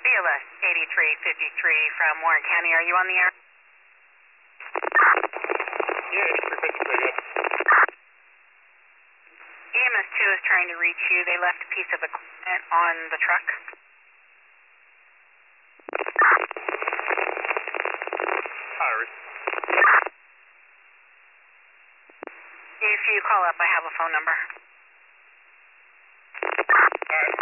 BLS 8353 from Warren County. Are you on the air? Yeah, 8353, yes. EMS 2 is trying to reach you. They left a piece of equipment on the truck. Iris. If you call up, I have a phone number. Alright,